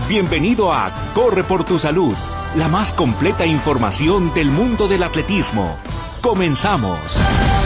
Bienvenido a Corre por tu Salud, la más completa información del mundo del atletismo. ¡Comenzamos!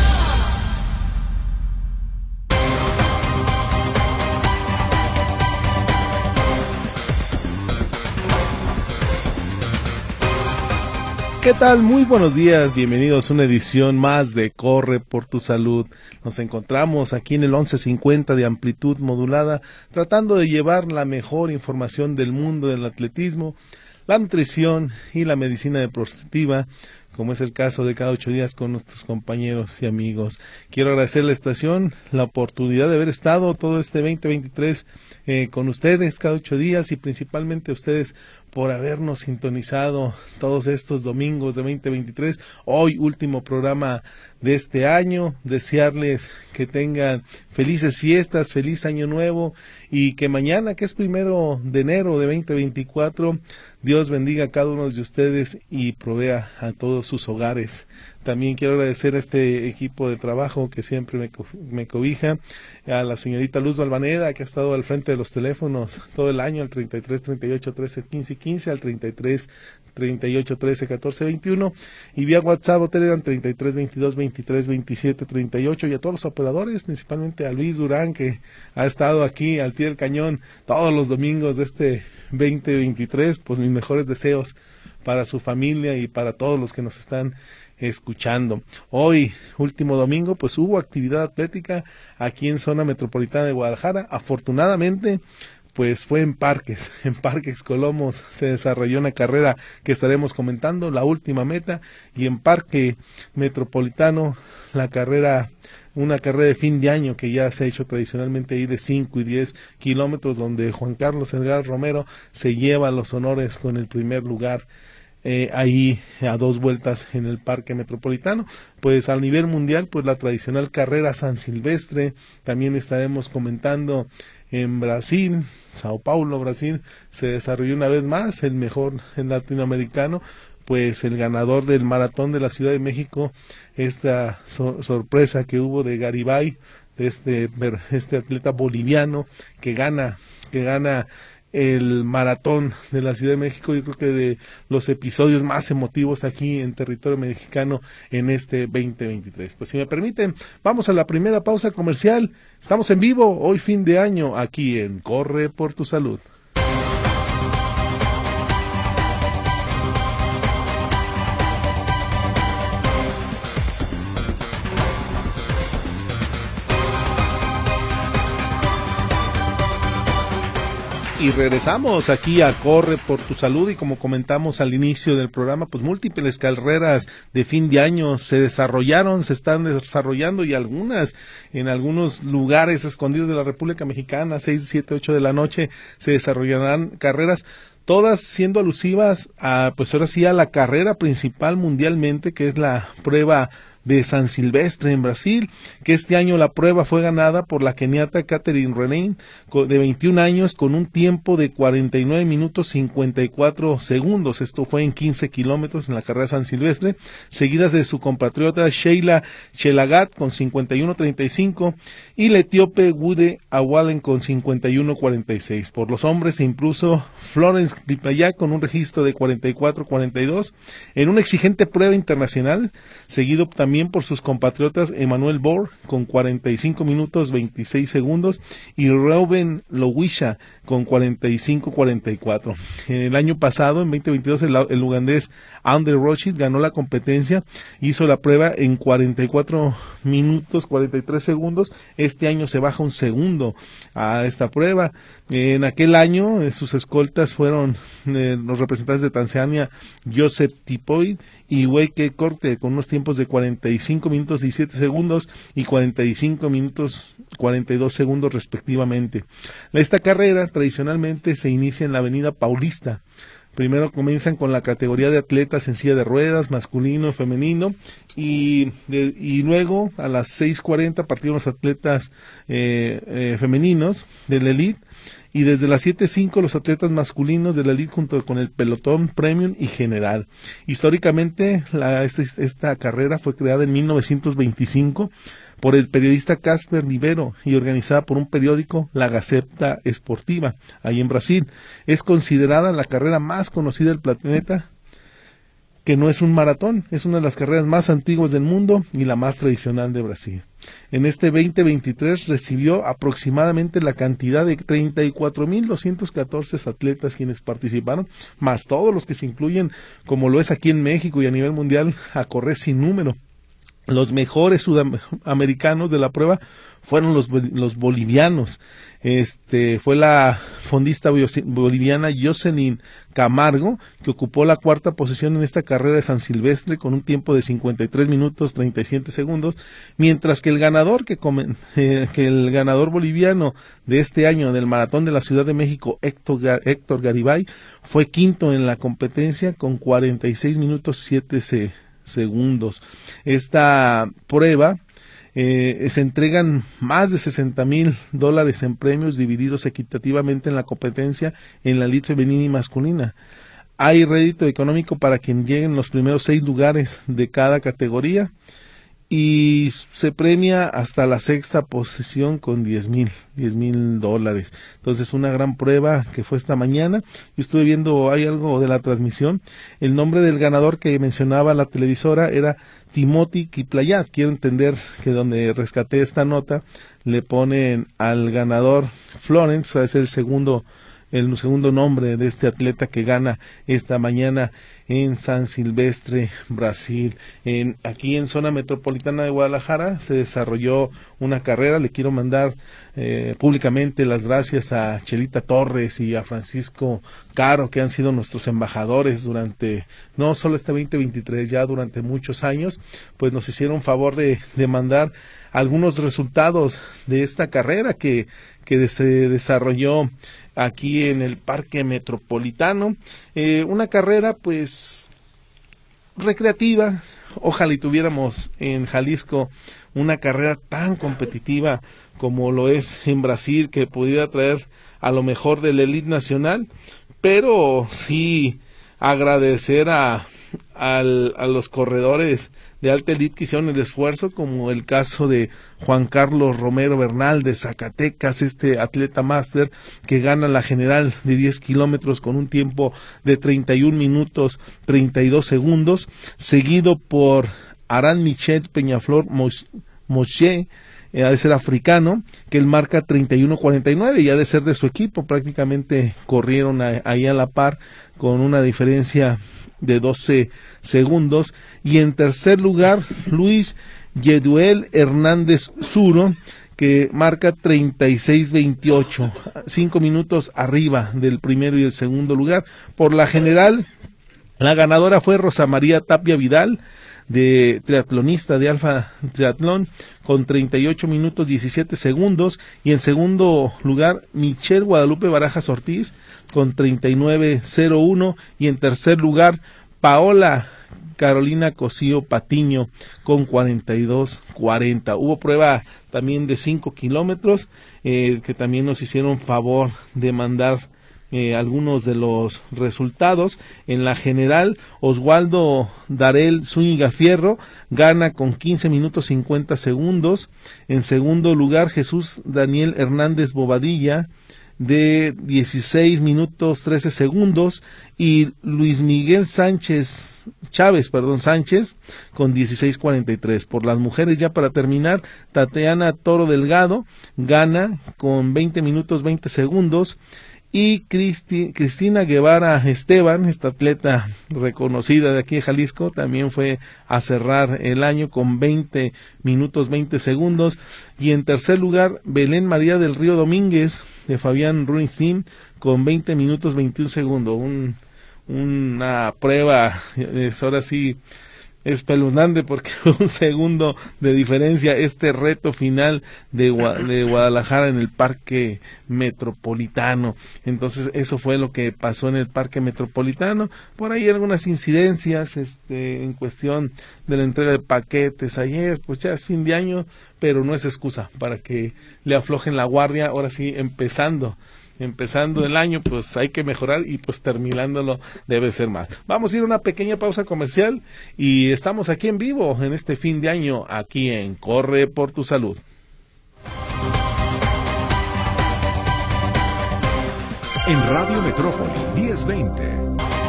¿Qué tal? Muy buenos días, bienvenidos a una edición más de Corre por tu Salud. Nos encontramos aquí en el 1150 de amplitud modulada, tratando de llevar la mejor información del mundo del atletismo, la nutrición y la medicina deportiva, como es el caso de cada 8 días con nuestros compañeros y amigos. Quiero agradecer a la estación la oportunidad de haber estado todo este 2023 con ustedes cada 8 días y principalmente a ustedes por habernos sintonizado todos estos domingos de 2023. Hoy, último programa de este año. Desearles que tengan felices fiestas, feliz año nuevo y que mañana, que es 1 de enero de 2024, Dios bendiga a cada uno de ustedes y provea a todos sus hogares. También quiero agradecer a este equipo de trabajo que siempre me cobija, a la señorita Luz Balvaneda, que ha estado al frente de los teléfonos todo el año, al 33 38 13 15 15, al 33 38 13 14 21, y vía WhatsApp o Telegram 33 22 23 27 38, y a todos los operadores, principalmente a Luis Durán, que ha estado aquí al pie del cañón todos los domingos de este 2023, pues mis mejores deseos para su familia y para todos los que nos están escuchando. Hoy, último domingo, pues hubo actividad atlética aquí en zona metropolitana de Guadalajara. Afortunadamente, pues fue en Parques Colomos se desarrolló una carrera que estaremos comentando, la última meta, y en Parque Metropolitano una carrera de fin de año que ya se ha hecho tradicionalmente ahí de 5 y 10 kilómetros, donde Juan Carlos Edgar Romero se lleva los honores con el primer lugar. Ahí a 2 vueltas en el Parque Metropolitano. Pues a nivel mundial, pues la tradicional carrera San Silvestre, también estaremos comentando en Brasil, Sao Paulo, Brasil, se desarrolló una vez más el mejor en latinoamericano, pues el ganador del maratón de la Ciudad de México, esta sorpresa que hubo de Garibay, de este atleta boliviano que gana el maratón de la Ciudad de México. Yo creo que de los episodios más emotivos aquí en territorio mexicano en este 2023. Pues si me permiten, vamos a la primera pausa comercial. Estamos en vivo hoy fin de año aquí en Corre por tu Salud. Y regresamos aquí a Corre por tu Salud, y como comentamos al inicio del programa, pues múltiples carreras de fin de año se están desarrollando, y algunas en algunos lugares escondidos de la República Mexicana, 6, 7, 8 de la noche se desarrollarán carreras, todas siendo alusivas a, pues ahora sí, a la carrera principal mundialmente, que es la prueba de San Silvestre en Brasil, que este año la prueba fue ganada por la keniata Catherine Renane, de 21 años, con un tiempo de 49 minutos 54 segundos. Esto fue en 15 kilómetros en la carrera San Silvestre, seguidas de su compatriota Sheila Chelagat con 51.35 y la etíope Wude Awalen con 51.46. Por los hombres se impuso Florence Diplayac con un registro de 44.42 en una exigente prueba internacional, seguido también por sus compatriotas Emmanuel Bor con 45 minutos 26 segundos y Reuben Lowisha con 45.44. El año pasado, en 2022, el ugandés Andre Rochit ganó la competencia, hizo la prueba en 44 minutos 43 segundos. Este año se baja un segundo a esta prueba. En aquel año sus escoltas fueron los representantes de Tanzania, Joseph Tipoy y Weike Corte, con unos tiempos de 45 minutos 17 segundos y 45 minutos 42 segundos respectivamente. Esta carrera tradicionalmente se inicia en la Avenida Paulista. Primero comienzan con la categoría de atletas en silla de ruedas, masculino y femenino, y luego a las 6:40 partieron los atletas femeninos de la elite, y desde las 7:05 los atletas masculinos de la elite junto con el pelotón premium y general. Históricamente esta carrera fue creada en 1925 por el periodista Casper Libero y organizada por un periódico, La Gaceta Esportiva, ahí en Brasil. Es considerada la carrera más conocida del planeta, que no es un maratón, es una de las carreras más antiguas del mundo y la más tradicional de Brasil. En este 2023 recibió aproximadamente la cantidad de 34,214 atletas quienes participaron, más todos los que se incluyen, como lo es aquí en México y a nivel mundial, a correr sin número. Los mejores sudamericanos de la prueba fueron los bolivianos. Fue la fondista boliviana Jocelyn Camargo, que ocupó la cuarta posición en esta carrera de San Silvestre con un tiempo de 53 minutos 37 segundos, mientras que el ganador el ganador boliviano de este año del Maratón de la Ciudad de México, Héctor Garibay, fue quinto en la competencia con 46 minutos 7 segundos. Esta prueba se entregan más de $60,000 en premios divididos equitativamente en la competencia en la elite femenina y masculina. Hay rédito económico para quien lleguen los primeros 6 lugares de cada categoría y se premia hasta la sexta posición con $10,000. Entonces, una gran prueba que fue esta mañana. Yo estuve viendo, hay algo de la transmisión. El nombre del ganador que mencionaba la televisora era Timothy Kiplayat. Quiero entender que donde rescaté esta nota le ponen al ganador Florence, o sea, es el segundo nombre de este atleta que gana esta mañana en San Silvestre, Brasil. Aquí en zona metropolitana de Guadalajara se desarrolló una carrera. Le quiero mandar públicamente las gracias a Chelita Torres y a Francisco Caro, que han sido nuestros embajadores durante, no solo este 2023, ya durante muchos años, pues nos hicieron favor de mandar algunos resultados de esta carrera que se desarrolló aquí en el Parque Metropolitano. Una carrera pues recreativa. Ojalá y tuviéramos en Jalisco una carrera tan competitiva como lo es en Brasil, que pudiera traer a lo mejor de la elite nacional, pero sí agradecer a los corredores de alta elite que hicieron el esfuerzo, como el caso de Juan Carlos Romero Bernal de Zacatecas, este atleta máster que gana la general de 10 kilómetros con un tiempo de 31 minutos 32 segundos, seguido por Aran Michel Peñaflor Moshe, ha de ser africano, que él marca 31:49 y ha de ser de su equipo. Prácticamente corrieron ahí a la par con una diferencia de 12 segundos. Y en tercer lugar, Luis Yeduel Hernández Zuro, que marca 36:28, 5 minutos arriba del primero y el segundo lugar. Por la general, la ganadora fue Rosa María Tapia Vidal, de triatlonista de Alfa Triatlón, con 38 minutos 17 segundos, y en segundo lugar Michelle Guadalupe Barajas Ortiz con 39:01, y en tercer lugar Paola Carolina Cosío Patiño con 42:40. Hubo prueba también de 5 kilómetros que también nos hicieron favor de mandar algunos de los resultados. En la general, Oswaldo Darel Zúñiga Fierro gana con 15 minutos 50 segundos. En segundo lugar, Jesús Daniel Hernández Bobadilla de 16 minutos 13 segundos, y Luis Miguel Chávez con 16:43. Por las mujeres, ya para terminar, Tatiana Toro Delgado gana con 20 minutos 20 segundos, y Cristina Guevara Esteban, esta atleta reconocida de aquí de Jalisco, también fue a cerrar el año con 20 minutos 20 segundos. Y en tercer lugar, Belén María del Río Domínguez de Fabián Ruiz con 20 minutos 21 segundos. Una prueba, ahora sí, espeluznante, porque un segundo de diferencia este reto final de Guadalajara en el Parque Metropolitano. Entonces eso fue lo que pasó en el Parque Metropolitano. Por ahí algunas incidencias en cuestión de la entrega de paquetes ayer, pues ya es fin de año, pero no es excusa para que le aflojen la guardia, ahora sí empezando empezando el año, pues hay que mejorar y pues terminándolo debe ser más. Vamos a ir a una pequeña pausa comercial y estamos aquí en vivo en este fin de año, aquí en Corre por tu Salud. En Radio Metrópoli 1020.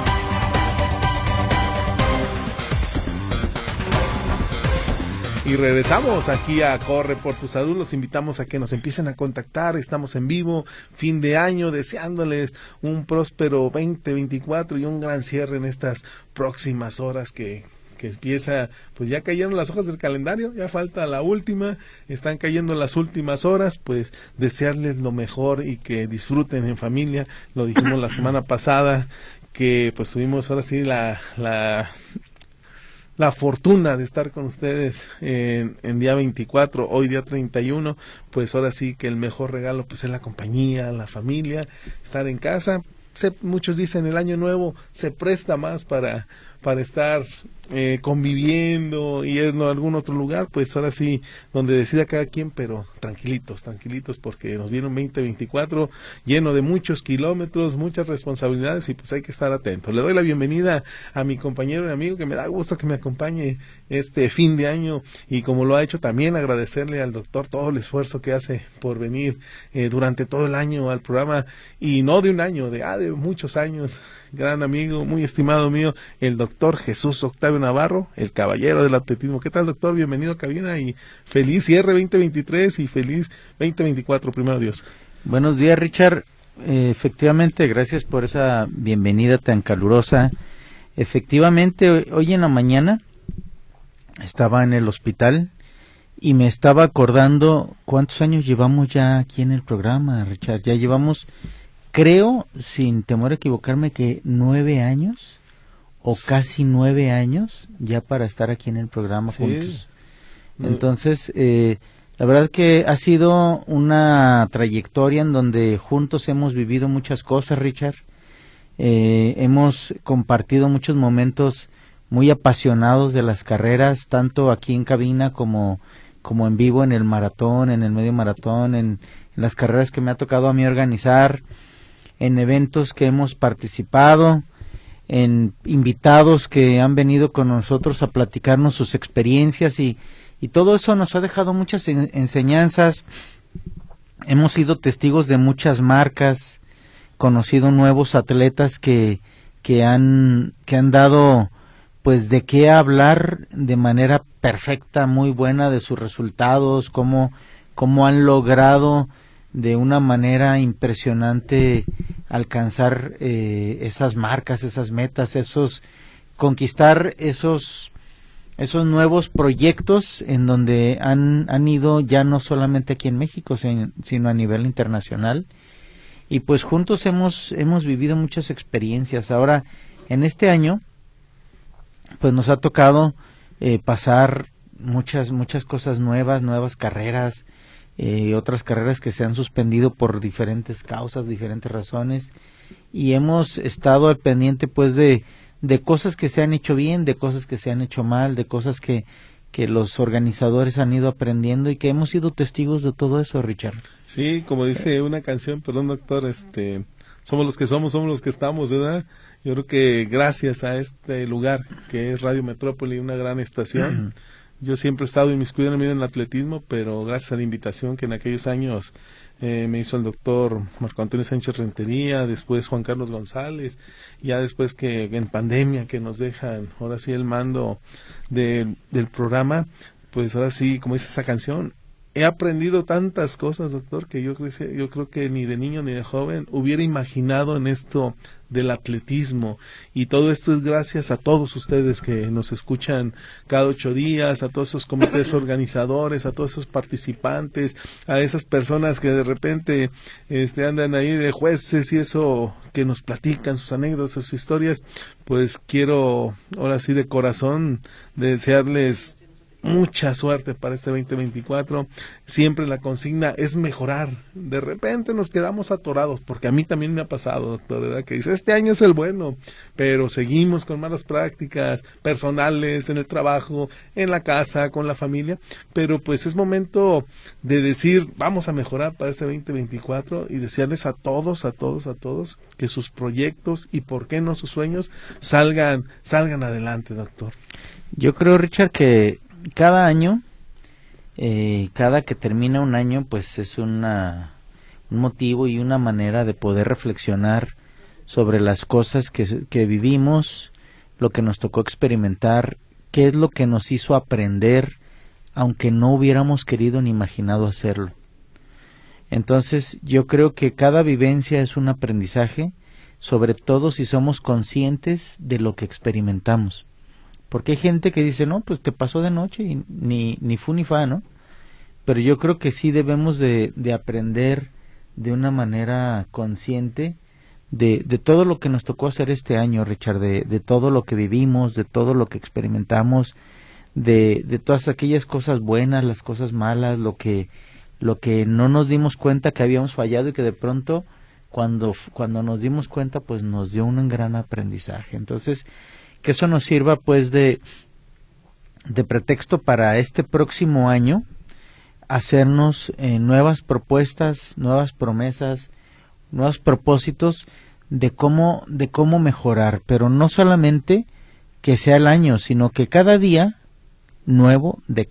Y regresamos aquí a Corre por tu Salud. Los invitamos a que nos empiecen a contactar. Estamos en vivo, fin de año, deseándoles un próspero 2024 y un gran cierre en estas próximas horas que empieza. Pues ya cayeron las hojas del calendario, ya falta la última, están cayendo las últimas horas. Pues desearles lo mejor y que disfruten en familia. Lo dijimos la semana pasada, que pues tuvimos ahora sí la fortuna de estar con ustedes en día 24, hoy día 31, pues ahora sí que el mejor regalo pues es la compañía, la familia, estar en casa. Muchos dicen el año nuevo se presta más para estar conviviendo y irnos a algún otro lugar, pues ahora sí, donde decida cada quien, pero tranquilitos, porque nos viene un 2024 lleno de muchos kilómetros, muchas responsabilidades y pues hay que estar atentos. Le doy la bienvenida a mi compañero y amigo, que me da gusto que me acompañe este fin de año, y como lo ha hecho también, agradecerle al doctor todo el esfuerzo que hace por venir durante todo el año al programa, y no de un año, de muchos años. Gran amigo, muy estimado mío, el doctor Jesús Octavio Navarro, el caballero del atletismo. ¿Qué tal, doctor? Bienvenido a cabina y feliz cierre 2023 y feliz 2024, primero Dios. Buenos días, Richard. Efectivamente, gracias por esa bienvenida tan calurosa. Efectivamente, hoy en la mañana estaba en el hospital y me estaba acordando cuántos años llevamos ya aquí en el programa, Richard. Ya llevamos, creo, sin temor a equivocarme, que 9 años o casi 9 años ya para estar aquí en el programa juntos. Entonces, la verdad que ha sido una trayectoria en donde juntos hemos vivido muchas cosas, Richard. Hemos compartido muchos momentos muy apasionados de las carreras, tanto aquí en cabina como en vivo, en el maratón, en el medio maratón, en las carreras que me ha tocado a mí organizar, en eventos que hemos participado, en invitados que han venido con nosotros a platicarnos sus experiencias, y todo eso nos ha dejado muchas enseñanzas. Hemos sido testigos de muchas marcas, conocido nuevos atletas que han dado pues de qué hablar de manera perfecta, muy buena, de sus resultados, cómo han logrado de una manera impresionante alcanzar esas marcas, esas metas, conquistar esos nuevos proyectos en donde han ido ya no solamente aquí en México, sino a nivel internacional. Y pues juntos hemos vivido muchas experiencias. Ahora, en este año, pues nos ha tocado pasar muchas cosas nuevas carreras, otras carreras que se han suspendido por diferentes causas, diferentes razones, y hemos estado al pendiente pues de cosas que se han hecho bien, de cosas que se han hecho mal, de cosas que los organizadores han ido aprendiendo, y que hemos sido testigos de todo eso, Richard. Sí, como dice una canción, perdón, doctor, somos los que somos los que estamos, ¿verdad? Yo creo que gracias a este lugar que es Radio Metrópoli, una gran estación, yo siempre he estado inmiscuido en el atletismo, pero gracias a la invitación que en aquellos años me hizo el doctor Marco Antonio Sánchez Rentería, después Juan Carlos González, ya después que en pandemia que nos dejan ahora sí el mando del programa, pues ahora sí, como dice esa canción, he aprendido tantas cosas, doctor, que yo creo que ni de niño ni de joven hubiera imaginado en esto del atletismo, y todo esto es gracias a todos ustedes que nos escuchan cada 8 días, a todos esos comités organizadores, a todos esos participantes, a esas personas que de repente andan ahí de jueces y eso, que nos platican sus anécdotas, sus historias. Pues quiero ahora sí de corazón desearles mucha suerte para este 2024. Siempre la consigna es mejorar. De repente nos quedamos atorados, porque a mí también me ha pasado, doctor, ¿verdad? Que dice, este año es el bueno, pero seguimos con malas prácticas personales, en el trabajo, en la casa, con la familia, pero pues es momento de decir, vamos a mejorar para este 2024 y desearles a todos que sus proyectos y por qué no sus sueños salgan adelante, doctor. Yo creo, Richard, que cada año, cada que termina un año, pues es un motivo y una manera de poder reflexionar sobre las cosas que vivimos, lo que nos tocó experimentar, qué es lo que nos hizo aprender, aunque no hubiéramos querido ni imaginado hacerlo. Entonces, yo creo que cada vivencia es un aprendizaje, sobre todo si somos conscientes de lo que experimentamos. Porque hay gente que dice, no, pues te pasó de noche y ni fu ni fa, ¿no? Pero yo creo que sí debemos de aprender de una manera consciente de todo lo que nos tocó hacer este año, Richard, de todo lo que vivimos, de todo lo que experimentamos, de todas aquellas cosas buenas, las cosas malas, lo que no nos dimos cuenta que habíamos fallado y que de pronto cuando nos dimos cuenta, pues nos dio un gran aprendizaje. Entonces, que eso nos sirva pues de pretexto para este próximo año hacernos nuevas propuestas, nuevas promesas, nuevos propósitos de cómo mejorar, pero no solamente que sea el año, sino que cada día nuevo de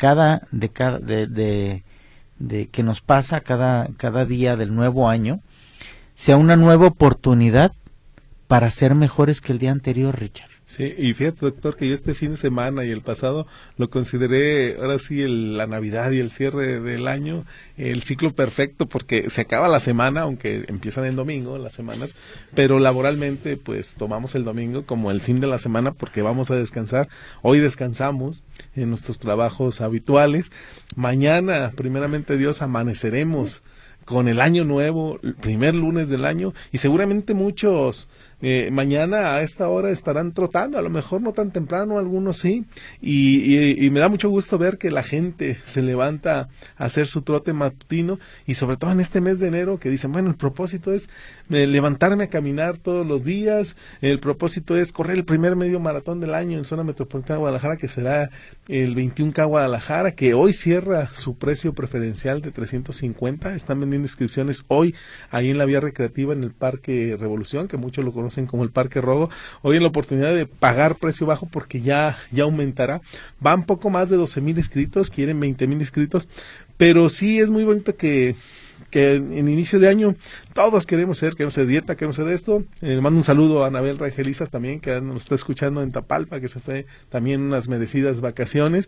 que nos pasa cada día del nuevo año sea una nueva oportunidad para ser mejores que el día anterior, Richard. Sí, y fíjate, doctor, que yo este fin de semana y el pasado lo consideré, ahora sí, la Navidad y el cierre del año, el ciclo perfecto, porque se acaba la semana, aunque empiezan el domingo las semanas, pero laboralmente pues tomamos el domingo como el fin de la semana porque vamos a descansar. Hoy descansamos en nuestros trabajos habituales. Mañana, primeramente Dios, amaneceremos con el año nuevo, el primer lunes del año, y seguramente muchos mañana a esta hora estarán trotando, a lo mejor no tan temprano, algunos sí, y me da mucho gusto ver que la gente se levanta a hacer su trote matutino, y sobre todo en este mes de enero, que dicen, bueno, el propósito es levantarme a caminar todos los días, el propósito es correr el primer medio maratón del año en zona metropolitana de Guadalajara, que será el 21K Guadalajara, que hoy cierra su precio preferencial de 350, están vendiendo inscripciones hoy ahí en la vía recreativa en el Parque Revolución, que muchos lo conocen como el Parque Rogo. Hoy en la oportunidad de pagar precio bajo porque ya aumentará. Van poco más de 12,000 inscritos, quieren 20,000 inscritos, pero sí es muy bonito que en inicio de año todos queremos hacer dieta, queremos hacer esto. Mando un saludo a Anabel Rangelizas también, que nos está escuchando en Tapalpa, que se fue también unas merecidas vacaciones.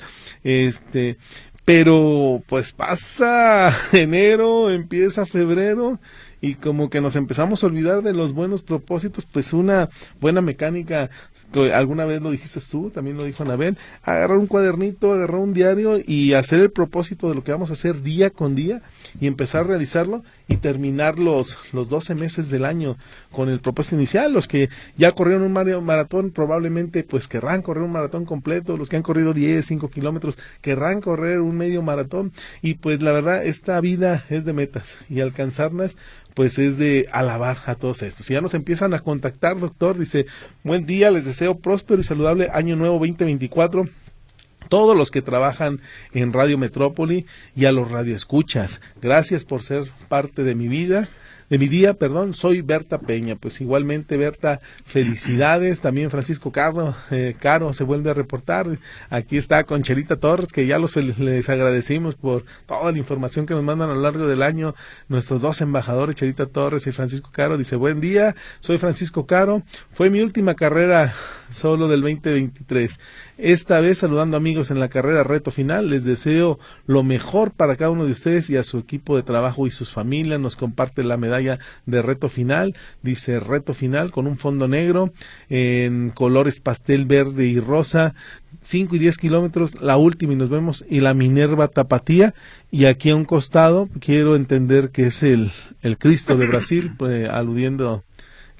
Pero pues pasa enero, empieza febrero, y como que nos empezamos a olvidar de los buenos propósitos. Pues una buena mecánica, alguna vez lo dijiste tú, también lo dijo Anabel, agarrar un cuadernito, agarrar un diario y hacer el propósito de lo que vamos a hacer día con día y empezar a realizarlo y terminar los 12 meses del año con el propósito inicial. Los que ya corrieron un maratón probablemente pues querrán correr un maratón completo, los que han corrido 5 kilómetros querrán correr un medio maratón, y pues la verdad esta vida es de metas y alcanzarlas pues es de alabar a todos estos. Y ya nos empiezan a contactar, doctor, dice, buen día, les deseo próspero y saludable año nuevo 2024. Todos los que trabajan en Radio Metrópoli y a los radioescuchas, gracias por ser parte de mi vida, de mi día, soy Berta Peña. Pues igualmente, Berta, felicidades. También Francisco Caro se vuelve a reportar. Aquí está con Chelita Torres, que ya les agradecimos por toda la información que nos mandan a lo largo del año nuestros dos embajadores, Chelita Torres y Francisco Caro. Dice, buen día, soy Francisco Caro, fue mi última carrera solo del 2023. Esta vez saludando amigos en la carrera Reto Final, les deseo lo mejor para cada uno de ustedes y a su equipo de trabajo y sus familias. Nos comparte la medalla de Reto Final, dice Reto Final con un fondo negro en colores pastel verde y rosa, 5 y 10 kilómetros, la última y nos vemos, y la Minerva Tapatía, y aquí a un costado quiero entender que es el Cristo de Brasil, aludiendo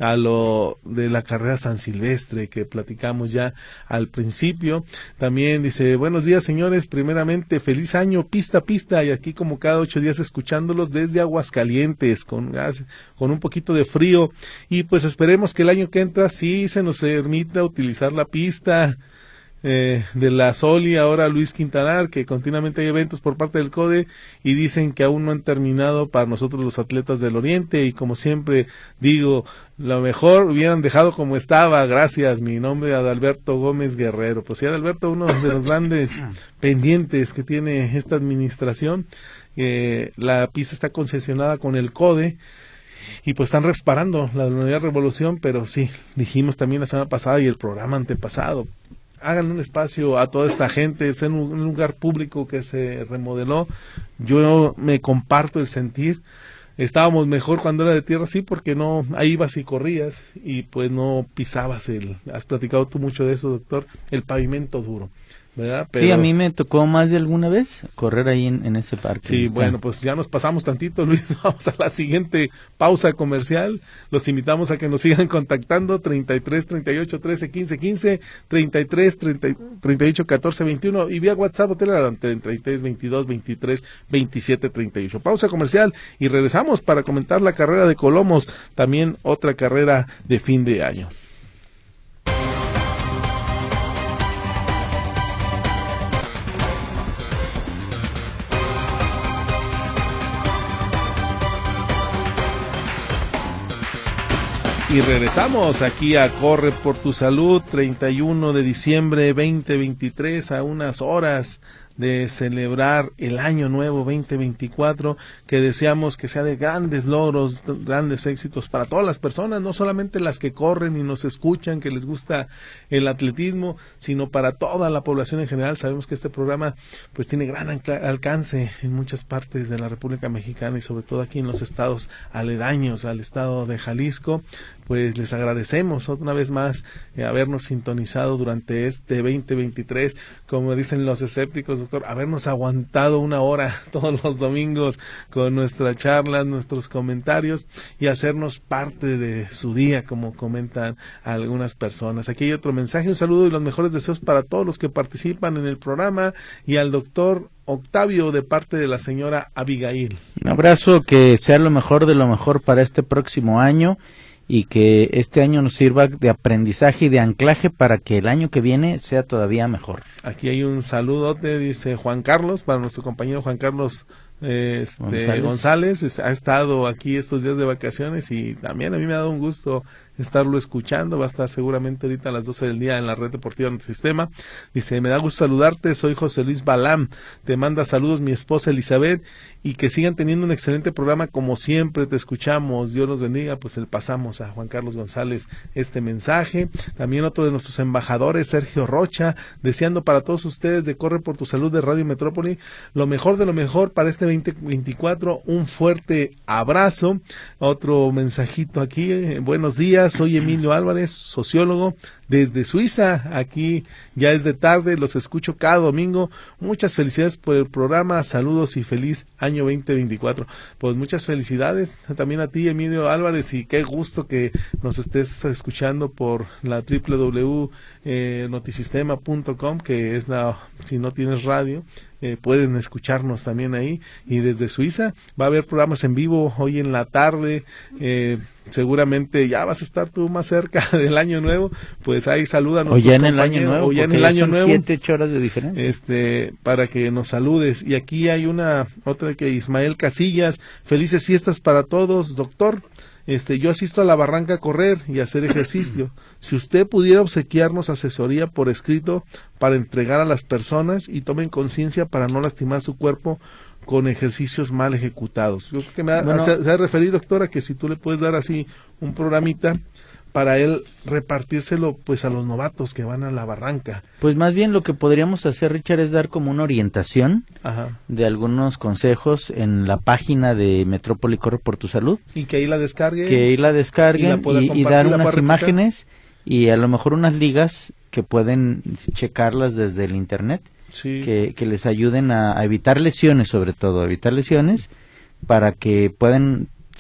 a lo de la carrera San Silvestre que platicamos ya al principio. También dice, buenos días señores, primeramente feliz año, pista, y aquí como cada 8 días escuchándolos desde Aguascalientes, con un poquito de frío, y pues esperemos que el año que entra sí se nos permita utilizar la pista de la Soli, ahora Luis Quintanar, que continuamente hay eventos por parte del CODE y dicen que aún no han terminado para nosotros los atletas del Oriente, y como siempre digo, lo mejor hubieran dejado como estaba. Gracias, mi nombre es Adalberto Gómez Guerrero. Pues sí, Adalberto, uno de los grandes pendientes que tiene esta administración, la pista está concesionada con el CODE, y pues están reparando la Nueva Revolución, pero sí, dijimos también la semana pasada y el programa antepasado, hagan un espacio a toda esta gente, es en un lugar público que se remodeló. Yo me comparto el sentir, estábamos mejor cuando era de tierra, sí, porque no, ahí ibas y corrías, y pues no pisabas has platicado tú mucho de eso, doctor, el pavimento duro, ¿verdad? Pero, sí, a mí me tocó más de alguna vez correr ahí en ese parque. Sí, bueno, pues ya nos pasamos tantito, Luis. Vamos a la siguiente pausa comercial. Los invitamos a que nos sigan contactando, 33 38 13 15 15, 33 38 14 21, y vía WhatsApp o Telegram 33 22 23 27 38. Pausa comercial y regresamos para comentar la carrera de Colomos, también otra carrera de fin de año. Y regresamos aquí a Corre por tu Salud, 31 de diciembre 2023, a unas horas de celebrar el año nuevo 2024, que deseamos que sea de grandes logros, grandes éxitos para todas las personas, no solamente las que corren y nos escuchan, que les gusta el atletismo, sino para toda la población en general. Sabemos que este programa pues tiene gran alcance en muchas partes de la República Mexicana, y sobre todo aquí en los estados aledaños al estado de Jalisco. Pues les agradecemos otra vez más habernos sintonizado durante este 2023, como dicen los escépticos, doctor, habernos aguantado una hora todos los domingos con nuestras charlas, nuestros comentarios, y hacernos parte de su día, como comentan algunas personas. Aquí hay otro mensaje, un saludo y los mejores deseos para todos los que participan en el programa, y al doctor Octavio de parte de la señora Abigail. Un abrazo, que sea lo mejor de lo mejor para este próximo año, y que este año nos sirva de aprendizaje y de anclaje para que el año que viene sea todavía mejor. Aquí hay un saludote, dice Juan Carlos, para nuestro compañero Juan Carlos González. Ha estado aquí estos días de vacaciones, y también a mí me ha dado un gusto estarlo escuchando. Va a estar seguramente ahorita a las 12 del día en la red deportiva del sistema. Dice, me da gusto saludarte, soy José Luis Balam, te manda saludos mi esposa Elizabeth, y que sigan teniendo un excelente programa como siempre, te escuchamos, Dios los bendiga. Pues le pasamos a Juan Carlos González este mensaje. También otro de nuestros embajadores, Sergio Rocha, deseando para todos ustedes de Corre por tu Salud de Radio Metrópoli lo mejor de lo mejor para este 2024, un fuerte abrazo. Otro mensajito aquí, buenos días, soy Emilio Álvarez, sociólogo desde Suiza, aquí ya es de tarde, los escucho cada domingo, muchas felicidades por el programa, saludos y feliz año 2024. Pues muchas felicidades también a ti, Emilio Álvarez, y qué gusto que nos estés escuchando por la www.notisistema.com, que es si no tienes radio, pueden escucharnos también ahí. Y desde Suiza va a haber programas en vivo hoy en la tarde, seguramente ya vas a estar tú más cerca del año nuevo, pues ahí salúdanos. O ya en el año nuevo, o ya en el año nuevo, 7-8 horas de diferencia. Para que nos saludes. Y aquí hay otra que Ismael Casillas, felices fiestas para todos, doctor. Yo asisto a la barranca a correr y a hacer ejercicio. Si usted pudiera obsequiarnos asesoría por escrito para entregar a las personas y tomen conciencia para no lastimar su cuerpo con ejercicios mal ejecutados. Yo creo que se ha referido, doctora, que si tú le puedes dar así un programita para él repartírselo pues a los novatos que van a la barranca. Pues más bien lo que podríamos hacer, Richard, es dar como una orientación de algunos consejos en la página de Metrópoli Corre por tu Salud. Y que ahí la descarguen. Y dar unas imágenes y a lo mejor unas ligas que pueden checarlas desde el internet, sí, que les ayuden a evitar lesiones, sobre todo, evitar lesiones, para que puedan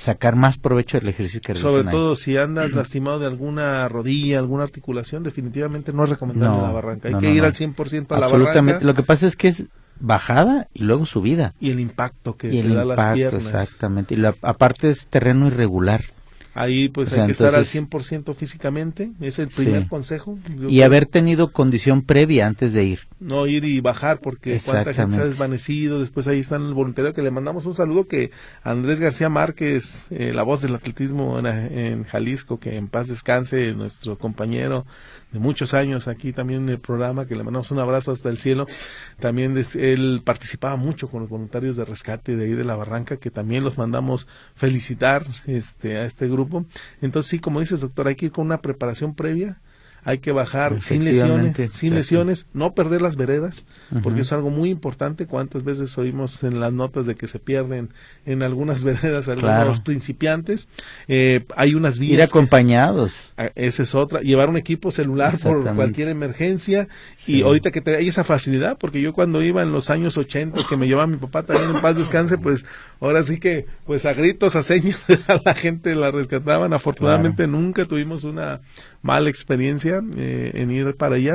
sacar más provecho del ejercicio que realizan. Sobre todo si andas lastimado de alguna rodilla, alguna articulación, definitivamente no es recomendable la barranca. Hay que ir al 100% a la barranca. Lo que pasa es que es bajada y luego subida. Y el impacto que te da las piernas. Exactamente. Y aparte es terreno irregular. Ahí pues hay que estar al 100% físicamente, es el primer consejo. Y haber tenido condición previa antes de ir. No ir y bajar, porque cuánta gente se ha desvanecido. Después ahí está el voluntario, que le mandamos un saludo, que Andrés García Márquez, la voz del atletismo en Jalisco, que en paz descanse, nuestro compañero de muchos años aquí también en el programa, que le mandamos un abrazo hasta el cielo. También él participaba mucho con los voluntarios de rescate de ahí de la barranca, que también los mandamos felicitar a este grupo. Entonces sí, como dices, doctor, hay que ir con una preparación previa. Hay que bajar sin lesiones, no perder las veredas, porque es algo muy importante. Cuántas veces oímos en las notas de que se pierden en algunas veredas algunos principiantes. Hay unas vías. Ir acompañados. Esa es otra. Llevar un equipo celular por cualquier emergencia. Sí. Y ahorita que hay esa facilidad, porque yo cuando iba en los años 80, que me llevaba mi papá también en paz descanse, pues ahora sí que pues a gritos, a señas, a la gente la rescataban. Afortunadamente nunca tuvimos una mala experiencia en ir para allá,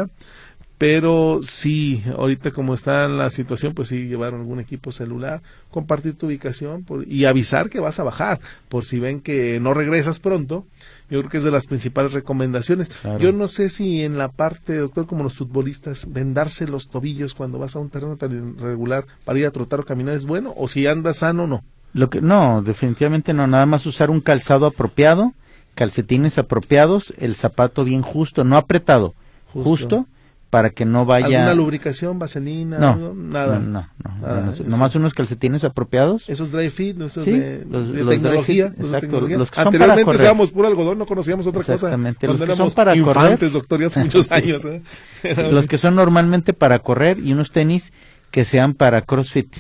pero sí, ahorita como está la situación, pues sí, llevar algún equipo celular, compartir tu ubicación y avisar que vas a bajar, por si ven que no regresas pronto. Yo creo que es de las principales recomendaciones. Claro. Yo no sé si en la parte, doctor, como los futbolistas, vendarse los tobillos cuando vas a un terreno tan irregular para ir a trotar o caminar es bueno, o si andas sano, no. No, definitivamente no, nada más usar un calzado apropiado, calcetines apropiados, el zapato bien justo, no apretado, justo para que no vaya... ¿Alguna lubricación, vaselina? No, nada. No, nomás unos calcetines apropiados. Esos dry fit, esos sí, de los tecnología. Fit, exacto, los que anteriormente usábamos puro algodón, no conocíamos otra cosa. Exactamente, cuando los que éramos son para infantes, correr, doctor, ya hace muchos años. Los que son normalmente para correr y unos tenis que sean para CrossFit.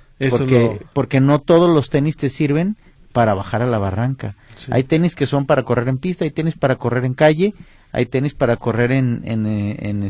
Porque no todos los tenis te sirven para bajar a la barranca. Sí. Hay tenis que son para correr en pista, hay tenis para correr en calle, hay tenis para correr en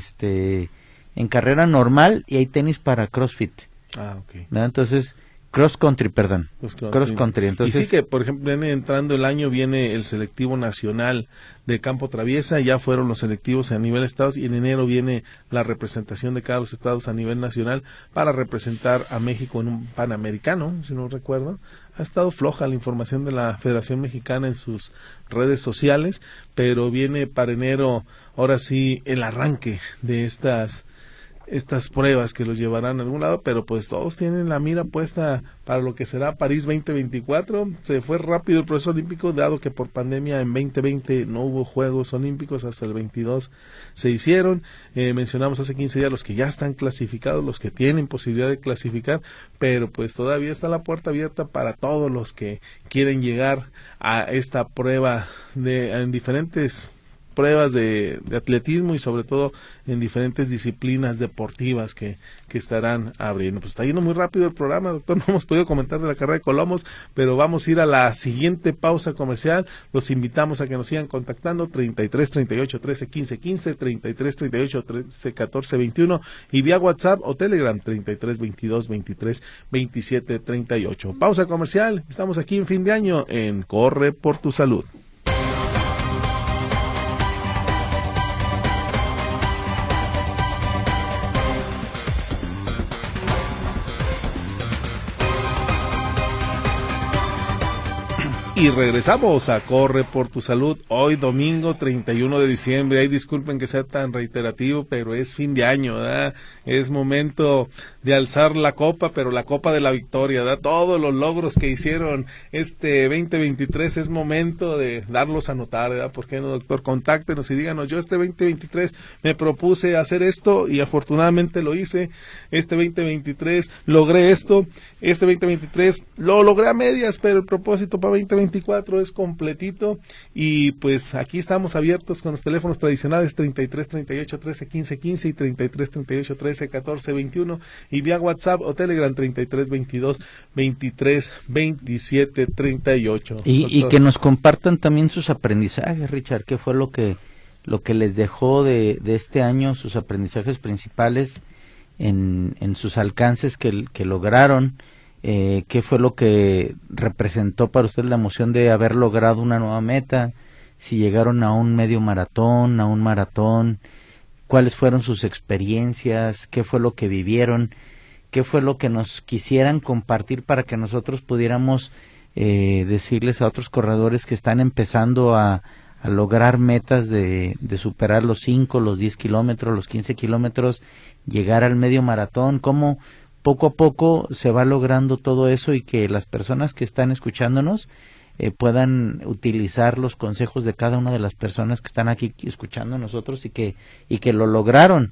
carrera normal y hay tenis para CrossFit. Okay. Entonces, cross country. Entonces, y sí que, por ejemplo, viene entrando el año, viene el selectivo nacional de campo traviesa, ya fueron los selectivos a nivel estados y en enero viene la representación de cada los estados a nivel nacional para representar a México en un Panamericano, si no recuerdo. Ha estado floja la información de la Federación Mexicana en sus redes sociales, pero viene para enero, ahora sí, el arranque de estas pruebas que los llevarán a algún lado, pero pues todos tienen la mira puesta para lo que será París 2024. Se fue rápido el proceso olímpico, dado que por pandemia en 2020 no hubo Juegos Olímpicos, hasta el 22 se hicieron. Mencionamos hace 15 días los que ya están clasificados, los que tienen posibilidad de clasificar, pero pues todavía está la puerta abierta para todos los que quieren llegar a esta prueba en diferentes pruebas de atletismo y sobre todo en diferentes disciplinas deportivas que estarán abriendo. Pues está yendo muy rápido el programa, doctor, no hemos podido comentar de la carrera de Colomos, pero vamos a ir a la siguiente pausa comercial. Los invitamos a que nos sigan contactando 33 38 13 15 15, 33 38 13 14 21 y vía WhatsApp o Telegram 33 22 23 27 38. Pausa comercial, estamos aquí en fin de año en Corre por tu Salud. Y regresamos a Corre por tu Salud, hoy domingo 31 de diciembre. Ay, disculpen que sea tan reiterativo, pero es fin de año, ¿verdad? Es momento de alzar la copa, pero la copa de la victoria, ¿verdad? Todos los logros que hicieron este 2023 es momento de darlos a notar, ¿verdad? ¿Por qué no, doctor? Contáctenos y díganos, yo este 2023 me propuse hacer esto y afortunadamente lo hice. Este 2023 logré esto, este 2023 lo logré a medias, pero el propósito para 2024 es completito y pues aquí estamos abiertos con los teléfonos tradicionales 33 38 13 15 15 y 33 38 13 14 21 y vía WhatsApp o Telegram 33 22 23 27 38. Y que nos compartan también sus aprendizajes, Richard, ¿qué fue lo que les dejó de este año, sus aprendizajes principales en sus alcances que lograron? ¿Qué fue lo que representó para usted la emoción de haber logrado una nueva meta? Si llegaron a un medio maratón, a un maratón, ¿cuáles fueron sus experiencias? ¿Qué fue lo que vivieron? ¿Qué fue lo que nos quisieran compartir para que nosotros pudiéramos decirles a otros corredores que están empezando a lograr metas de superar los 5, los 10 kilómetros, los 15 kilómetros, llegar al medio maratón? ¿Cómo poco a poco se va logrando todo eso y que las personas que están escuchándonos puedan utilizar los consejos de cada una de las personas que están aquí escuchando a nosotros y que lo lograron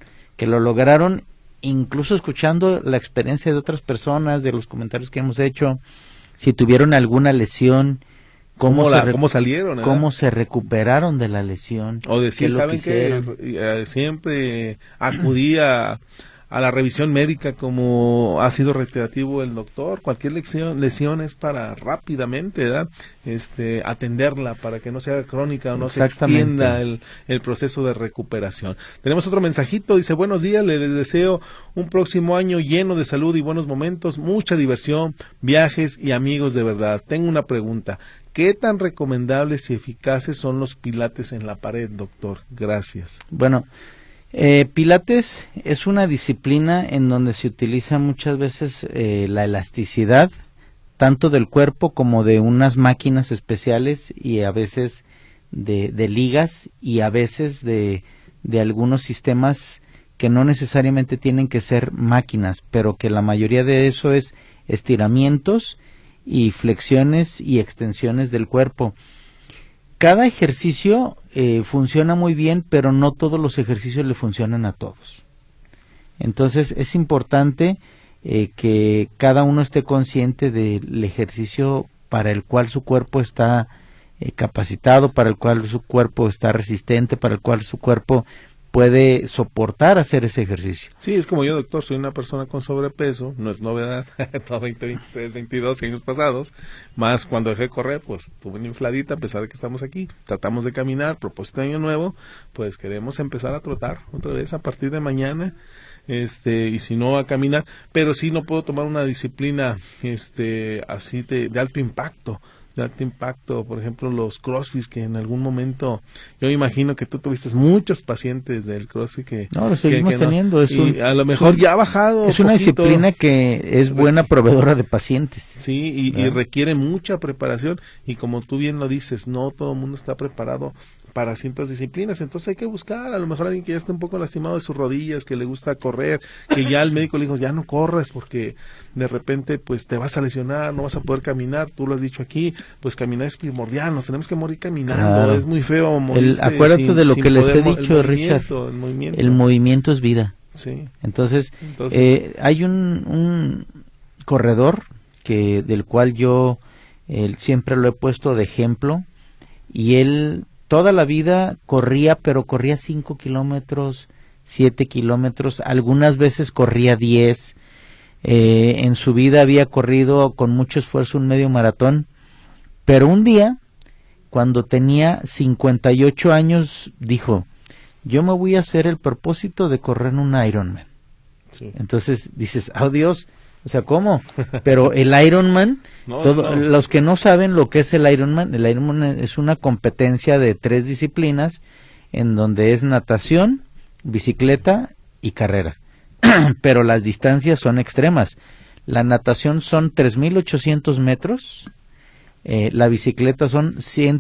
incluso escuchando la experiencia de otras personas, de los comentarios que hemos hecho, si tuvieron alguna lesión, cómo salieron, ¿verdad? Cómo se recuperaron de la lesión. O decir, ¿saben que siempre acudía a la revisión médica como ha sido reiterativo el doctor? Cualquier lesión es para rápidamente, ¿verdad? Atenderla para que no sea crónica o no se extienda el proceso de recuperación. Tenemos otro mensajito, dice: buenos días, les deseo un próximo año lleno de salud y buenos momentos, mucha diversión, viajes y amigos de verdad. Tengo una pregunta: ¿qué tan recomendables y eficaces son los pilates en la pared, doctor? Gracias. Bueno, Pilates es una disciplina en donde se utiliza muchas veces la elasticidad, tanto del cuerpo como de unas máquinas especiales y a veces de ligas y a veces de algunos sistemas que no necesariamente tienen que ser máquinas, pero que la mayoría de eso es estiramientos y flexiones y extensiones del cuerpo. Cada ejercicio funciona muy bien, pero no todos los ejercicios le funcionan a todos. Entonces es importante que cada uno esté consciente del ejercicio para el cual su cuerpo está capacitado, para el cual su cuerpo está resistente, para el cual su cuerpo puede soportar hacer ese ejercicio. Sí, es como yo, doctor, soy una persona con sobrepeso, no es novedad, todo 22 años pasados, más cuando dejé de correr, pues tuve una infladita, a pesar de que estamos aquí, tratamos de caminar, propósito de año nuevo, pues queremos empezar a trotar otra vez a partir de mañana, y si no a caminar, pero sí no puedo tomar una disciplina, así de alto impacto, por ejemplo los CrossFit, que en algún momento yo imagino que tú tuviste muchos pacientes del CrossFit que no lo seguimos teniendo, a lo mejor ya ha bajado es una disciplina que es buena proveedora de pacientes, sí, y requiere mucha preparación, y como tú bien lo dices, no todo el mundo está preparado para ciertas disciplinas, entonces hay que buscar a lo mejor alguien que ya esté un poco lastimado de sus rodillas, que le gusta correr, que ya el médico le dijo, ya no corres porque de repente pues te vas a lesionar, no vas a poder caminar, tú lo has dicho aquí, pues caminar es primordial, nos tenemos que morir caminando, claro. Es muy feo morirse acuérdate de lo que les he dicho, Richard, el movimiento es vida. Sí. Entonces hay un corredor del cual yo siempre lo he puesto de ejemplo, y él toda la vida corría, pero corría 5 kilómetros, 7 kilómetros, algunas veces corría 10. En su vida había corrido con mucho esfuerzo un medio maratón, pero un día, cuando tenía 58 años, dijo, yo me voy a hacer el propósito de correr un Ironman. Sí. Entonces dices, oh Dios, o sea, ¿cómo? Pero el Ironman, los que no saben lo que es el Ironman es una competencia de 3 disciplinas en donde es natación, bicicleta y carrera. Pero las distancias son extremas. La natación son 3.800 metros, la bicicleta son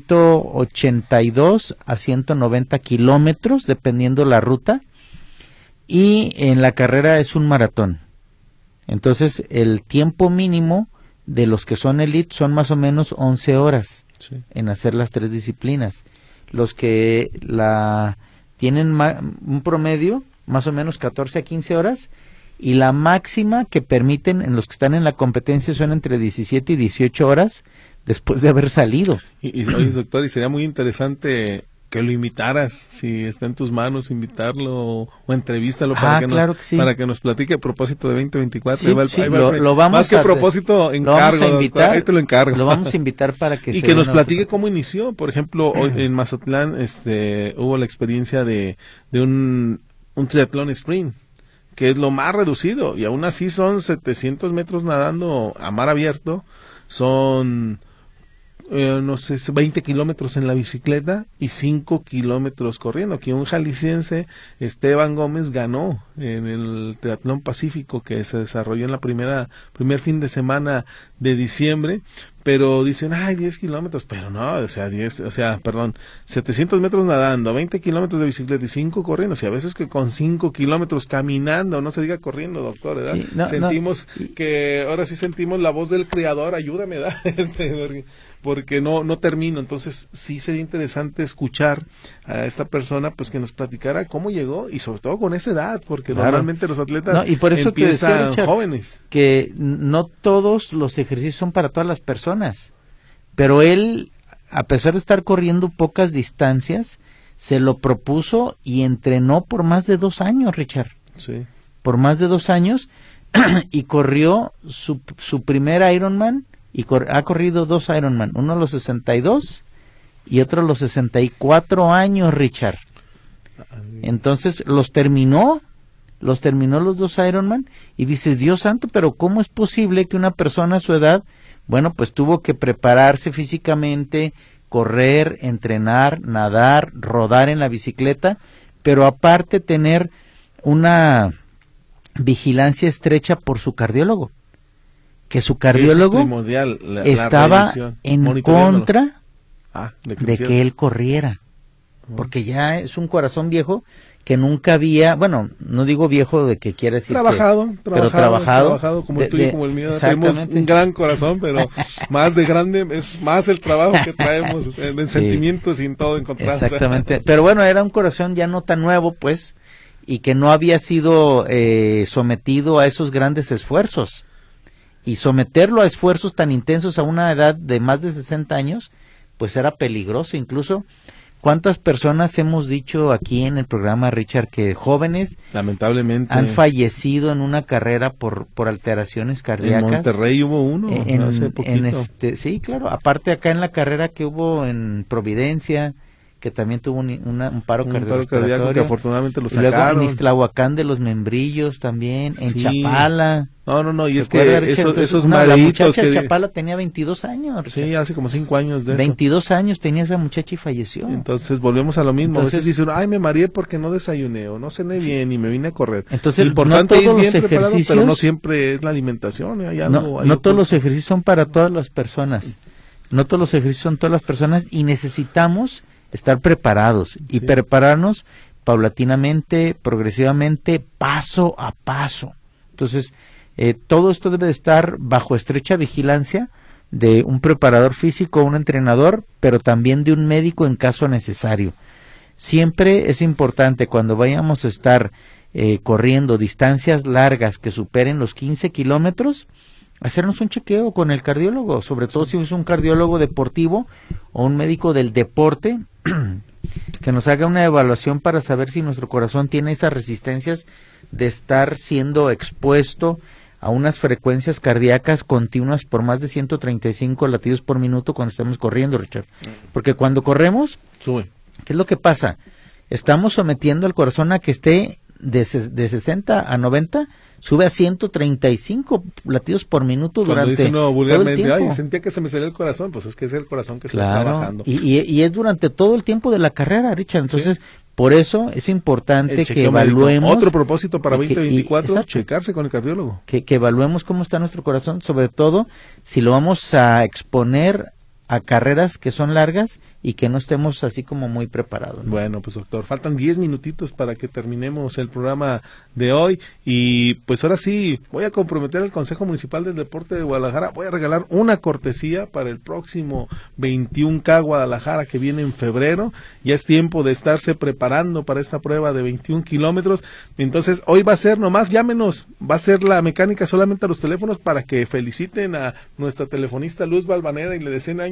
182 a 190 kilómetros, dependiendo la ruta, y en la carrera es un maratón. Entonces, el tiempo mínimo de los que son elite son más o menos 11 horas en hacer las 3 disciplinas. Los que tienen un promedio, más o menos 14 a 15 horas, y la máxima que permiten en los que están en la competencia son entre 17 y 18 horas después de haber salido. Y oye, doctor, y sería muy interesante que lo invitaras, si está en tus manos, invitarlo o entrevístalo para que nos platique a propósito de 2024. Lo vamos más que a propósito, encargo, ahí te lo encargo. Lo vamos a invitar para que y que nos platique cómo inició. Por ejemplo, hoy en Mazatlán hubo la experiencia de un triatlón sprint. que es lo más reducido, y aún así son 700 metros nadando a mar abierto, son, no sé, 20 kilómetros en la bicicleta y 5 kilómetros corriendo. Aquí un jalisciense, Esteban Gómez, ganó en el Triatlón Pacífico que se desarrolló en la primer fin de semana de diciembre, pero dicen, 10 kilómetros, pero no, 700 metros nadando, 20 kilómetros de bicicleta y 5 corriendo, a veces que con 5 kilómetros caminando, no se diga corriendo, doctor, ¿verdad? Sí, sentimos que, ahora sí sentimos la voz del creador, ayúdame, ¿verdad? Porque no termino, entonces sí sería interesante escuchar a esta persona, pues que nos platicara cómo llegó, y sobre todo con esa edad, porque normalmente los atletas y por eso empiezan Richard, jóvenes. Que no todos los ejercicios son para todas las personas, pero él, a pesar de estar corriendo pocas distancias, se lo propuso y entrenó por más de 2 años, Richard. Sí. Por más de 2 años, y corrió su primer Ironman, y ha corrido 2 Ironman, uno a los 62 y otro a los 64 años, Richard. Entonces los terminó los 2 Ironman, y dices, Dios santo, pero ¿cómo es posible que una persona a su edad, bueno, pues tuvo que prepararse físicamente, correr, entrenar, nadar, rodar en la bicicleta, pero aparte tener una vigilancia estrecha por su cardiólogo? Que su cardiólogo estaba en contra de que él corriera, porque ya es un corazón viejo que nunca había, bueno, no digo viejo de que quiere decir trabajado como el tuyo, como el mío. Tenemos un gran corazón, pero más de grande es más el trabajo que traemos, en sentimientos y en todo encontrarse. Exactamente, pero bueno, era un corazón ya no tan nuevo, pues, y que no había sido sometido a esos grandes esfuerzos. Y someterlo a esfuerzos tan intensos a una edad de más de 60 años, pues era peligroso. Incluso, ¿cuántas personas hemos dicho aquí en el programa, Richard, que jóvenes lamentablemente han fallecido en una carrera por alteraciones cardíacas? En Monterrey hubo uno hace poquito. Sí, claro. Aparte acá en la carrera que hubo en Providencia, que también tuvo un paro cardiaco que afortunadamente lo sacaron. Y luego en Ixtlahuacán de los Membrillos también, en Chapala. No, y es que esos la muchacha de Chapala tenía 22 años. Sí, hace como 5 años de 22 años tenía esa muchacha y falleció. Entonces volvemos a lo mismo. Entonces, a veces dicen, me mareé porque no desayuné o no cené bien y me vine a correr. Entonces, importante no todos ir bien los ejercicios, pero no siempre es la alimentación. No todos los ejercicios son para todas las personas. No todos los ejercicios son todas las personas, y necesitamos estar preparados y prepararnos paulatinamente, progresivamente, paso a paso. Entonces, todo esto debe de estar bajo estrecha vigilancia de un preparador físico, un entrenador, pero también de un médico en caso necesario. Siempre es importante, cuando vayamos a estar corriendo distancias largas que superen los 15 kilómetros, hacernos un chequeo con el cardiólogo, sobre todo si es un cardiólogo deportivo o un médico del deporte, que nos haga una evaluación para saber si nuestro corazón tiene esas resistencias de estar siendo expuesto a unas frecuencias cardíacas continuas por más de 135 latidos por minuto cuando estamos corriendo, Richard. Porque cuando corremos, sube. ¿Qué es lo que pasa? Estamos sometiendo al corazón a que esté de 60 a 90, sube a 135 latidos por minuto durante todo el tiempo. Sentía que se me salía el corazón, pues es que es el corazón que está trabajando. Y es durante todo el tiempo de la carrera, Richard. Entonces, por eso es importante que evaluemos. Otro propósito para 2024, checarse con el cardiólogo. Que evaluemos cómo está nuestro corazón, sobre todo si lo vamos a exponer a carreras que son largas y que no estemos así como muy preparados, ¿no? Bueno, pues doctor, faltan 10 minutitos para que terminemos el programa de hoy, y pues ahora sí voy a comprometer al Consejo Municipal del Deporte de Guadalajara. Voy a regalar una cortesía para el próximo 21K Guadalajara que viene en febrero. Ya es tiempo de estarse preparando para esta prueba de 21 kilómetros. Entonces hoy va a ser, nomás llámenos, va a ser la mecánica solamente a los teléfonos para que feliciten a nuestra telefonista Luz Balvaneda y le deseen año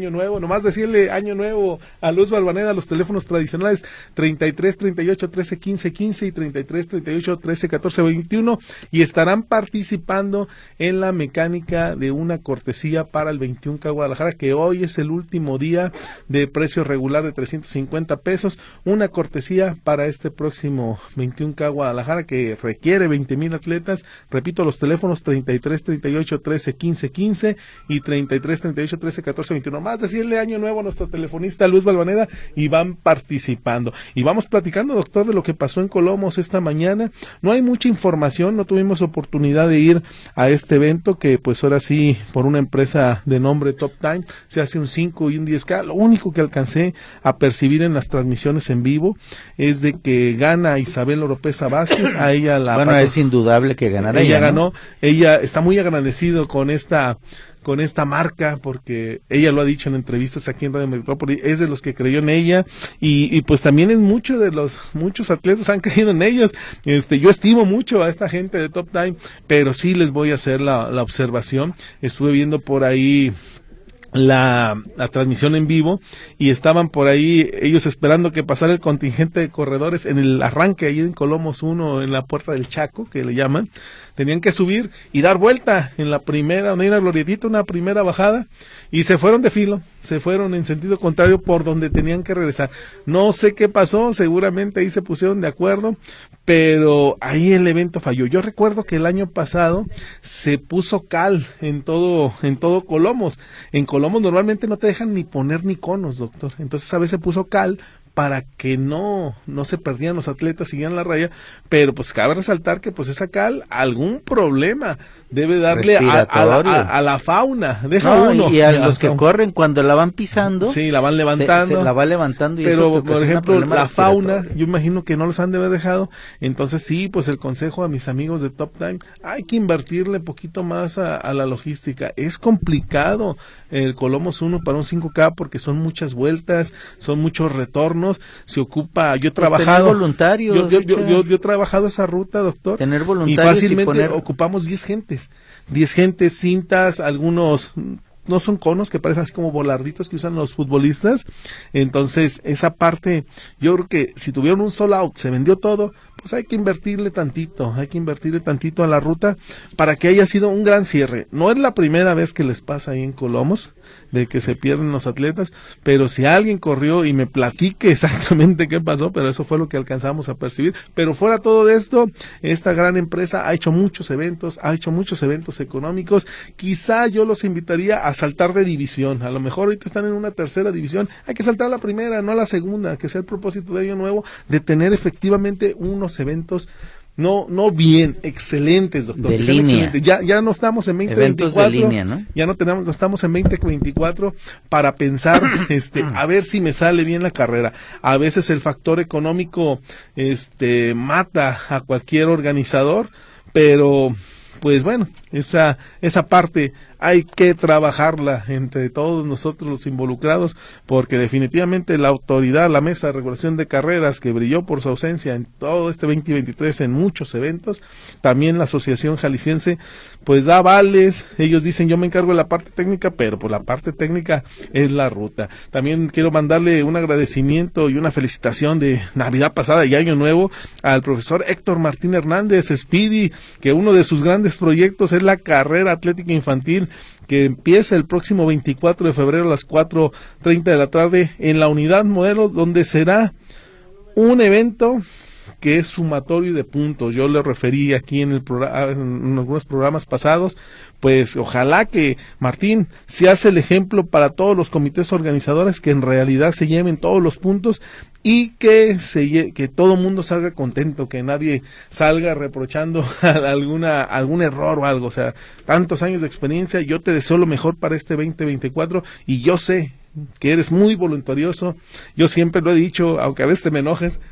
año nuevo. Nomás decirle año nuevo a Luz Balvaneda, los teléfonos tradicionales 33 38 13 15 15 y 33 38 13 14 21, y estarán participando en la mecánica de una cortesía para el 21K Guadalajara, que hoy es el último día de precio regular de 350 pesos, una cortesía para este próximo 21K Guadalajara que requiere 20,000 atletas. Repito, los teléfonos 33 38 13 15 15 y 33 38 13 14 21. Más decirle año nuevo a nuestra telefonista Luz Balvaneda, y van participando. Y vamos platicando, doctor, de lo que pasó en Colomos esta mañana. No hay mucha información, no tuvimos oportunidad de ir a este evento que pues ahora sí, por una empresa de nombre Top Time, se hace un 5 y un 10K. Lo único que alcancé a percibir en las transmisiones en vivo es de que gana Isabel Oropesa Vázquez. A ella es indudable que ganará. Ella ganó, ¿no? Ella está muy agradecido con esta marca, porque ella lo ha dicho en entrevistas aquí en Radio Metrópoli, es de los que creyó en ella, y pues también es muchos atletas han creído en ellos. Yo estimo mucho a esta gente de Top Time, pero sí les voy a hacer la observación. Estuve viendo por ahí la transmisión en vivo y estaban por ahí ellos esperando que pasara el contingente de corredores en el arranque ahí en Colomos 1, en la Puerta del Chaco, que le llaman. Tenían que subir y dar vuelta en la primera, donde hay una glorietita, una primera bajada, y se fueron de filo, se fueron en sentido contrario por donde tenían que regresar. No sé qué pasó, seguramente ahí se pusieron de acuerdo, pero ahí el evento falló. Yo recuerdo que el año pasado se puso cal en todo Colomos. En Colomos normalmente no te dejan ni poner ni conos, doctor. Entonces esa vez se puso cal para que no se perdieran los atletas, siguieran la raya, pero pues cabe resaltar que pues esa cal algún problema debe darle a la fauna, uno. Y a los que corren cuando la van pisando, sí, la van levantando, se la va levantando, y pero eso por ejemplo la fauna, yo imagino que no los han de haber dejado. Entonces sí, pues el consejo a mis amigos de Top Time, hay que invertirle poquito más a la logística. Es complicado el Colomos 1 para un 5K porque son muchas vueltas, son muchos retornos, se ocupa, yo he trabajado voluntarios, yo he trabajado esa ruta, doctor, tener voluntarios, y fácilmente ocupamos 10 gentes, cintas, algunos no son conos que parecen así como volarditos que usan los futbolistas. Entonces esa parte, yo creo que si tuvieron un sold out, se vendió todo, pues hay que invertirle tantito a la ruta para que haya sido un gran cierre. No es la primera vez que les pasa ahí en Colomos, de que se pierden los atletas, pero si alguien corrió y me platique exactamente qué pasó, pero eso fue lo que alcanzamos a percibir. Pero fuera todo de esto, esta gran empresa ha hecho muchos eventos económicos. Quizá yo los invitaría a saltar de división. A lo mejor ahorita están en una tercera división, hay que saltar a la primera, no a la segunda, que sea el propósito de Año Nuevo, de tener efectivamente unos eventos no bien, excelentes, doctor. De línea. Excelentes. Ya no estamos en 2024. Eventos de línea, ¿no? Ya no estamos en 2024 para pensar, a ver si me sale bien la carrera. A veces el factor económico, mata a cualquier organizador, pero, pues bueno, esa parte hay que trabajarla entre todos nosotros los involucrados, porque definitivamente la autoridad, la Mesa de Regulación de Carreras, que brilló por su ausencia en todo este 2023 en muchos eventos, también la Asociación Jalisciense, pues da vales. Ellos dicen, yo me encargo de la parte técnica, pero pues la parte técnica es la ruta. También quiero mandarle un agradecimiento y una felicitación de Navidad pasada y Año Nuevo al profesor Héctor Martín Hernández, Speedy, que uno de sus grandes proyectos es la carrera atlética infantil, que empieza el próximo 24 de febrero a las 4:30 de la tarde en la Unidad Modelo, donde será un evento que es sumatorio de puntos. Yo le referí aquí en algunos programas pasados, pues ojalá que Martín se hace el ejemplo para todos los comités organizadores, que en realidad se lleven todos los puntos y que todo mundo salga contento, que nadie salga reprochando algún error o algo. O sea, tantos años de experiencia, yo te deseo lo mejor para este 2024 y yo sé que eres muy voluntarioso. Yo siempre lo he dicho, aunque a veces te me enojes,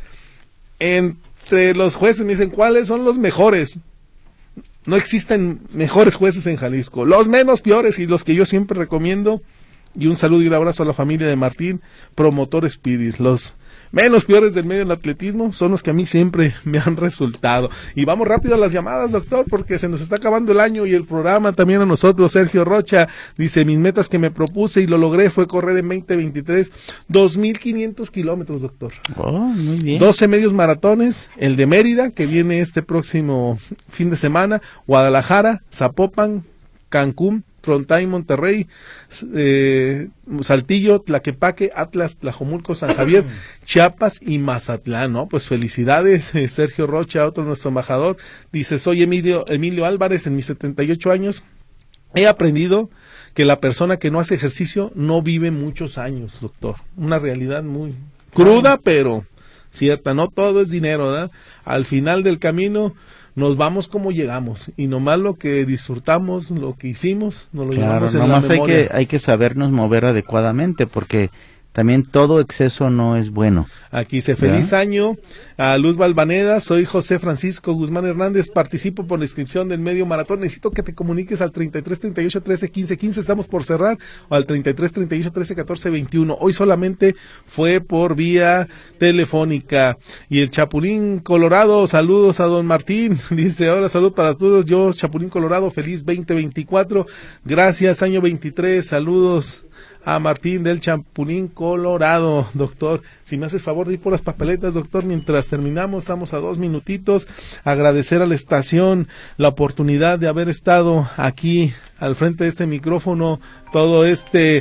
entre los jueces me dicen, ¿cuáles son los mejores? No existen mejores jueces en Jalisco, los menos peores y los que yo siempre recomiendo. Y un saludo y un abrazo a la familia de Martín, promotor Speedy, los menos peores del medio del atletismo son los que a mí siempre me han resultado. Y vamos rápido a las llamadas, doctor, porque se nos está acabando el año y el programa también a nosotros. Sergio Rocha dice, mis metas que me propuse y lo logré fue correr en 2023 2,500 kilómetros, doctor. Oh, muy bien. 12 medios maratones, el de Mérida, que viene este próximo fin de semana, Guadalajara, Zapopan, Cancún, Frontay, Monterrey, Saltillo, Tlaquepaque, Atlas, Tlajomulco, San Javier, Chiapas y Mazatlán, ¿no? Pues felicidades, Sergio Rocha, otro nuestro embajador. Dice, soy Emilio Álvarez, en mis 78 años he aprendido que la persona que no hace ejercicio no vive muchos años, doctor. Una realidad muy cruda, pero cierta. No todo es dinero, ¿verdad? Al final del camino nos vamos como llegamos, y nomás lo que disfrutamos, lo que hicimos, nos lo llevamos en la memoria. Hay que sabernos mover adecuadamente, porque también todo exceso no es bueno. Aquí dice, feliz año a Luz Balvaneda, soy José Francisco Guzmán Hernández, participo por la inscripción del medio maratón, necesito que te comuniques al 33 38 13 15 15, estamos por cerrar, o al 33 38 13 14 21, hoy solamente fue por vía telefónica. Y el Chapulín Colorado, saludos a don Martín, dice, hola, salud para todos, yo Chapulín Colorado, feliz 2024, gracias, año 23, saludos a Martín del Chapulín Colorado. Doctor, si me haces favor de ir por las papeletas, doctor, mientras terminamos, estamos a 2 minutitos, agradecer a la estación la oportunidad de haber estado aquí al frente de este micrófono todo este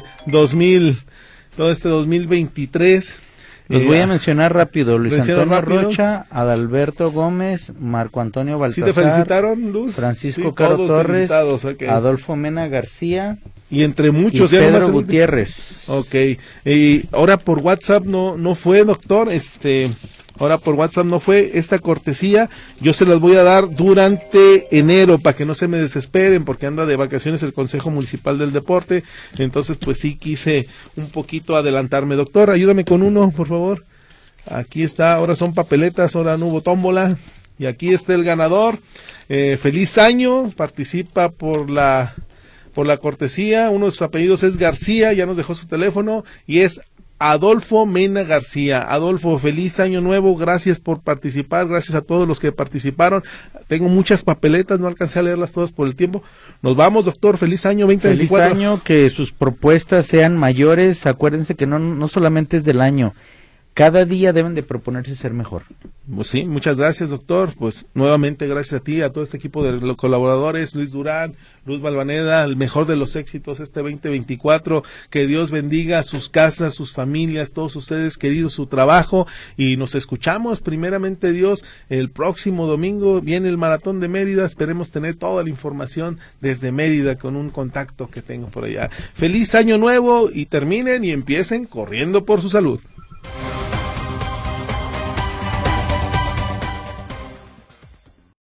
2023. Los voy a mencionar rápido: Luis Antonio Rocha, Adalberto Gómez, Marco Antonio Baltasar. ¿Sí te felicitaron, Luz? Francisco Caro Torres, okay. Adolfo Mena García, y entre muchos, y Pedro Gutiérrez. Ok, y ahora por WhatsApp no fue, doctor, ahora por WhatsApp no fue esta cortesía, yo se las voy a dar durante enero para que no se me desesperen, porque anda de vacaciones el Consejo Municipal del Deporte, entonces pues sí quise un poquito adelantarme. Doctor, ayúdame con uno, por favor. Aquí está, ahora son papeletas, ahora no hubo tómbola, y aquí está el ganador. Feliz año, participa por la cortesía, uno de sus apellidos es García, ya nos dejó su teléfono, y es Adolfo Mena García. Adolfo, feliz año nuevo, gracias por participar, gracias a todos los que participaron. Tengo muchas papeletas, no alcancé a leerlas todas por el tiempo. Nos vamos, doctor, feliz año 2024. Feliz año, que sus propuestas sean mayores, acuérdense que no solamente es del año, cada día deben de proponerse ser mejor. Pues sí, muchas gracias, doctor. Pues nuevamente gracias a ti, a todo este equipo de los colaboradores, Luis Durán, Luz Balvaneda, el mejor de los éxitos este 2024. Que Dios bendiga sus casas, sus familias, todos ustedes queridos, su trabajo, y nos escuchamos primeramente Dios el próximo domingo. Viene el maratón de Mérida, esperemos tener toda la información desde Mérida con un contacto que tengo por allá. Feliz año nuevo, y terminen y empiecen corriendo por su salud.